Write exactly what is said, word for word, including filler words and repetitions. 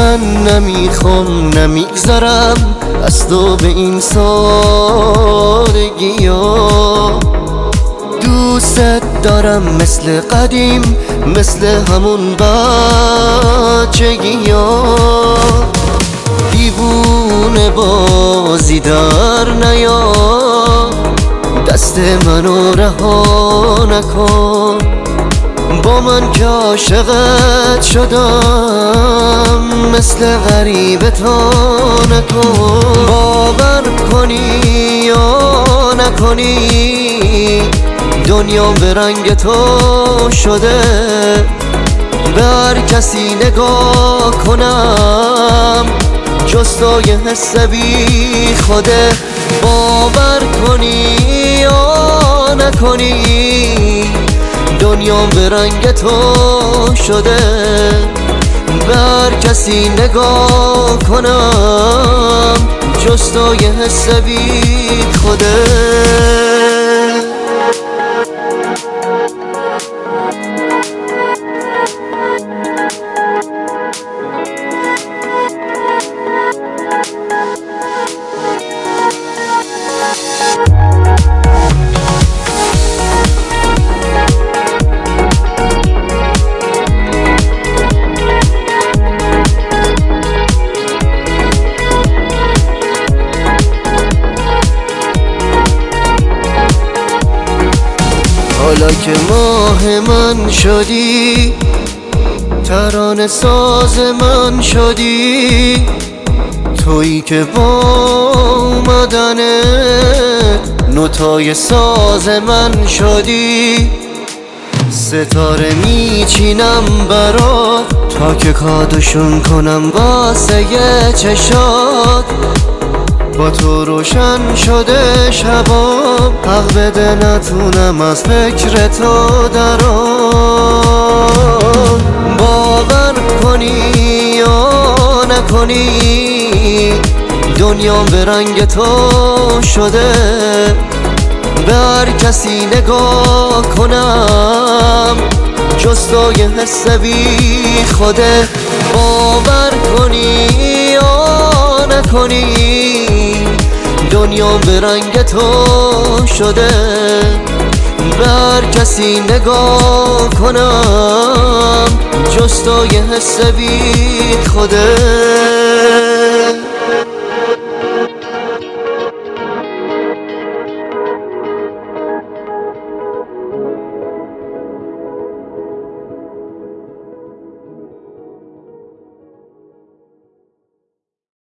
من نمیخوام نمیگذرم از تو به این سادگی ها. دوست دارم مثل قدیم، مثل همون بچگی ها. دیوونه بازی در نیا، دست منو رها نکن. با من که عاشقت شدم، مثل غریبه تا نکن. باور کنی یا نکنی، دنیا به رنگ تو شده. به هر کسی نگاه کنم جز تو یه حس بی خوده. باور کنی یا نکنی، دنیا به رنگ تو شده. به هر کسی نگاه کنم جز تو یه حس بی خوده. حالا که ماه من شدی، ترانه ساز من شدی. تویی که با اومدنت نوتای ساز من شدی. ستاره میچینم برات تا که کادوشون کنم واسه یه چشات. با تو روشن شده شبام، حق بده نتونم از فکر تو درام. باور کنی یا نکنی، دنیا به رنگ تو شده. به هر کسی نگاه کنم جز تو یه حس بی خوده. باور کنی یا نکنی، دنیا به رنگ تو شده. به هر کسی نگاه کنم جز تو یه حس بی خوده.